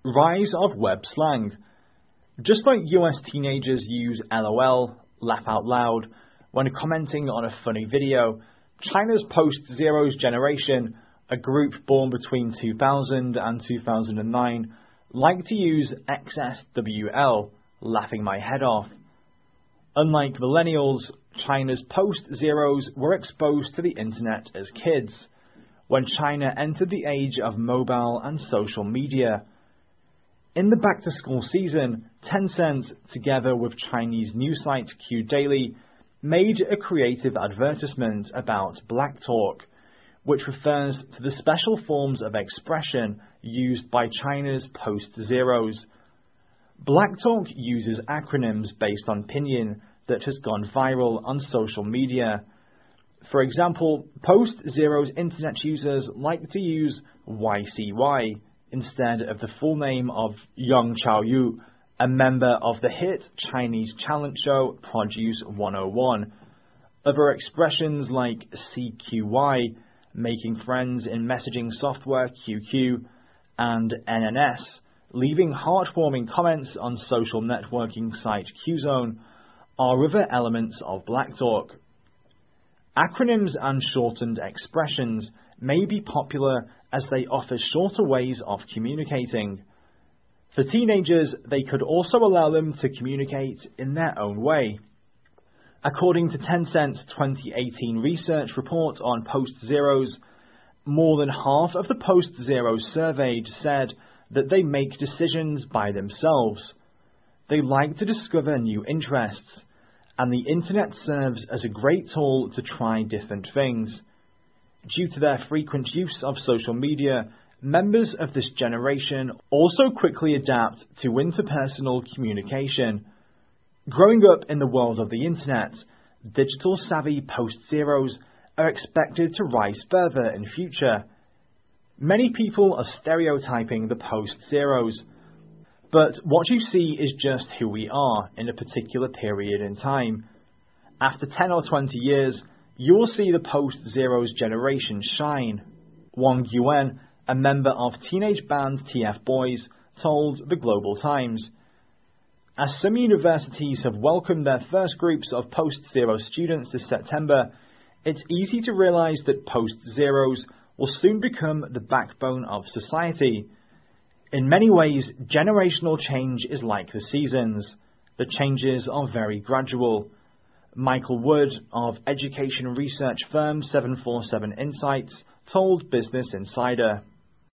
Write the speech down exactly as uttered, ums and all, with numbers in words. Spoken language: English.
Rise of web slang. Just like U S teenagers use LOL, laugh out loud, when commenting on a funny video, China's post-zeros generation, a group born between two thousand and two thousand nine, like to use X S W L, laughing my head off. Unlike millennials, China's post-zeros were exposed to the internet as kids, when China entered the age of mobile and social media. In the back-to-school season, Tencent, together with Chinese news site Q Daily, made a creative advertisement about Black Talk, which refers to the special forms of expression used by China's post-zeros. Black Talk uses acronyms based on pinyin that has gone viral on social media. For example, post-zeros internet users like to use Y C Y instead of the full name of Yang Chaoyu, a member of the hit Chinese talent show Produce one oh one. Other expressions like C Q Y, making friends in messaging software Q Q, and N N S, leaving heartwarming comments on social networking site Qzone, are other elements of Black Talk. Acronyms and shortened expressions may be popular as they offer shorter ways of communicating. For teenagers, they could also allow them to communicate in their own way. According to Tencent's twenty eighteen research report on post-zeros, more than half of the post-zeros surveyed said that they make decisions by themselves. They like to discover new interests, and the internet serves as a great tool to try different things. Due to their frequent use of social media, members of this generation also quickly adapt to interpersonal communication. Growing up in the world of the internet, digital-savvy post-zeros are expected to rise further in future. Many people are stereotyping the post-zeros, but what you see is just who we are in a particular period in time. After ten or twenty years, you will see the post-zeros generation shine. Wang Yuan, a member of teenage band T F Boys, told the Global Times, "As some universities have welcomed their first groups of post-zero students this September, it's easy to realize that post-zeros will soon become the backbone of society. In many ways, generational change is like the seasons. The changes are very gradual." Michael Wood of education research firm seven forty-seven Insights told Business Insider.